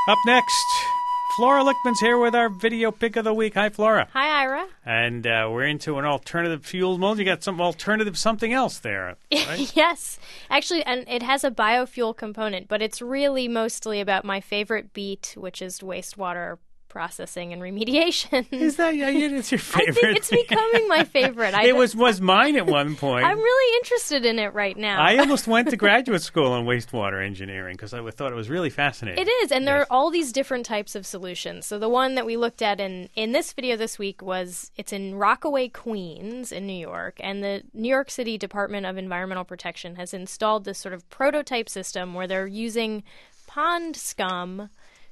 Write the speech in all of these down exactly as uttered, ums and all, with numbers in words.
Up next, Flora Lichtman's here with our video pick of the week. Hi, Flora. Hi, Ira. And uh, we're into an alternative fuel mode. You got some alternative something else there, right? Yes. Actually, and it has a biofuel component, but it's really mostly about my favorite beat, which is wastewater processing and remediation. Is that yeah, it's your favorite? I think it's becoming my favorite. It was was mine at one point. I'm really interested in it right now. I almost went to graduate school in wastewater engineering because I thought it was really fascinating. It is, and there Yes. are all these different types of solutions. So the one that we looked at in, in this video this week was, it's in Rockaway, Queens in New York, and the New York City Department of Environmental Protection has installed this sort of prototype system where they're using pond scum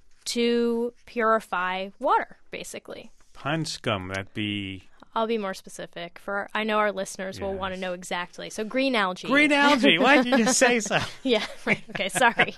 to purify water, basically. Pond scum, that'd be... I'll be more specific. For I know our listeners will Yes. want to know exactly. So green algae. Green algae. Why did you just say so? Yeah, right. Okay, sorry.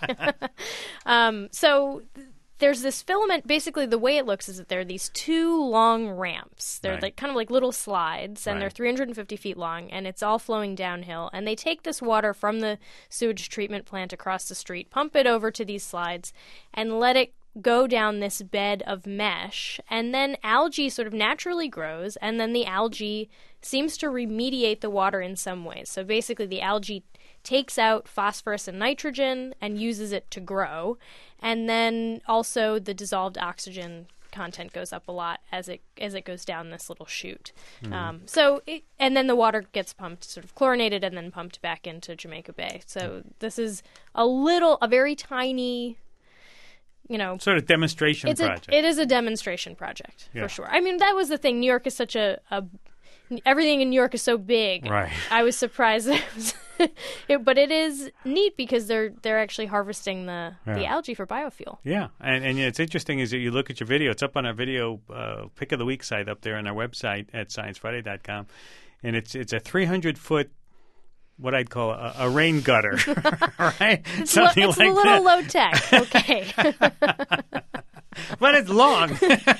um, so th- there's this filament. Basically, the way it looks is that there are these two long ramps. They're Right. like kind of like little slides, and Right. they're three hundred fifty feet long, and it's all flowing downhill. And they take this water from the sewage treatment plant across the street, pump it over to these slides, and let it go down this bed of mesh, and then algae sort of naturally grows, and then the algae seems to remediate the water in some ways. So basically the algae takes out phosphorus and nitrogen and uses it to grow, and then also the dissolved oxygen content goes up a lot as it as it goes down this little chute. Mm-hmm. Um, so it, and then the water gets pumped, sort of chlorinated, and then pumped back into Jamaica Bay. So this is a little, a very tiny, you know, Sort of demonstration it's project. A, it is a demonstration project, Yeah. for sure. I mean, that was the thing. New York is such a, a everything in New York is so big. Right. I was surprised that it was it, but it is neat because they're they're actually harvesting the, the Yeah. algae for biofuel. Yeah, and and yeah, it's interesting is that you look at your video. It's up on our video uh, pick of the week site up there on our website at science friday dot com, and it's it's a three hundred foot, what I'd call a, a rain gutter, right? It's, lo- it's a little that. low tech, okay. But it's long,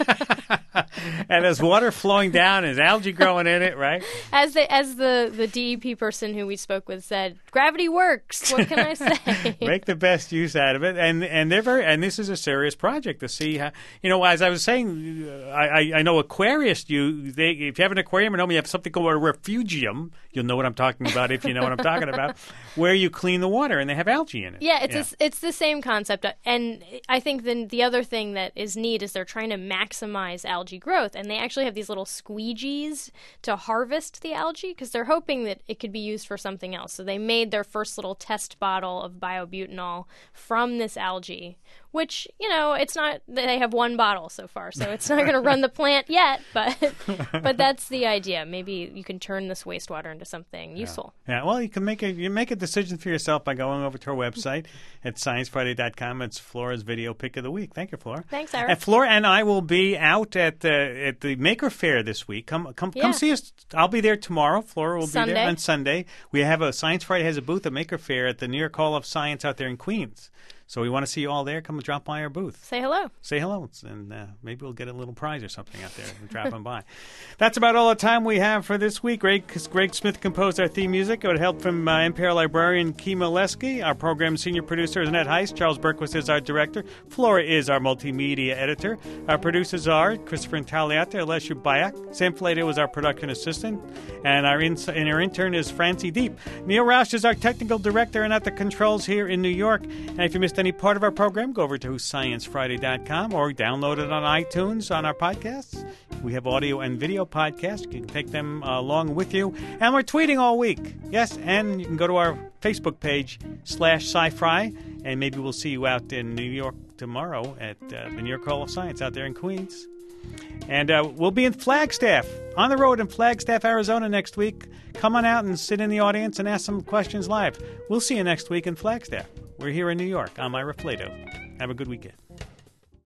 and there's water flowing down, and there's algae growing in it, right? As the as the, the D E P person who we spoke with said, gravity works. What can I say? Make the best use out of it, and and they're very, and this is a serious project to see how, you know, as I was saying, I I, I know aquarists, you they if you have an aquarium at home, you have something called a refugium. You'll know what I'm talking about if you know what I'm talking about, where you clean the water and they have algae in it. Yeah, it's A, it's the same concept, and I think then the other thing that is neat is they're trying to maximize algae growth, and they actually have these little squeegees to harvest the algae because they're hoping that it could be used for something else. So they made their first little test bottle of biobutanol from this algae, which, you know, it's not, they have one bottle so far, so it's not going to run the plant yet, but but that's the idea. Maybe you can turn this wastewater into something useful. Yeah, well, you can make a you make a decision for yourself by going over to our website at science friday dot com. It's Flora's video pick of the week. Thank you, Flora. Thanks, Ira. And Flora and I will be out at the at the Maker Faire this week. Come come Yeah. come see us. I'll be there tomorrow. Flora will be Sunday. there on Sunday. We have a Science Friday has a booth at Maker Faire at the New York Hall of Science out there in Queens. So we want to see you all there. Come and drop by our booth. Say hello. Say hello, and uh, maybe we'll get a little prize or something out there and dropping by. That's about all the time we have for this week. Greg, Greg Smith composed our theme music. It would help from uh, N P R librarian Kima Leski. Our program senior producer is Annette Heist. Charles Berquist is our director. Flora is our multimedia editor. Our producers are Christopher Intagliata, Alessio Bayak. Sam Flato is our production assistant. And our, in- and our intern is Francie Deep. Neil Roush is our technical director and at the controls here in New York. And if you missed any part of our program, go over to science friday dot com or download it on iTunes on our podcasts. We have audio and video podcasts. You can take them uh, along with you. And we're tweeting all week. Yes, and you can go to our Facebook page, slash sci-fri, and maybe we'll see you out in New York tomorrow at uh, the New York Hall of Science out there in Queens. And uh, we'll be in Flagstaff, on the road in Flagstaff, Arizona next week. Come on out and sit in the audience and ask some questions live. We'll see you next week in Flagstaff. We're here in New York. I'm Ira Flato. Have a good weekend.